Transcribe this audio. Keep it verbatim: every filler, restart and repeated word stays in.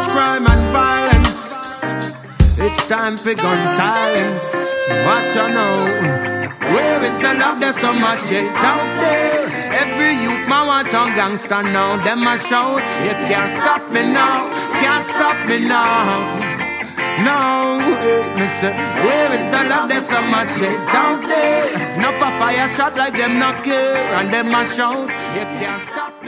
much crime and violence. It's time for gun silence. Watch out now. Where is the love? There's so much hate out there. Every youth man want on gangster now. Them a shout. You can't stop me now. Can't stop me now. No, hey, me say, where is the love? There's so much hate out there. Enough a fire shot like them not care. And them a shout. You can't stop me.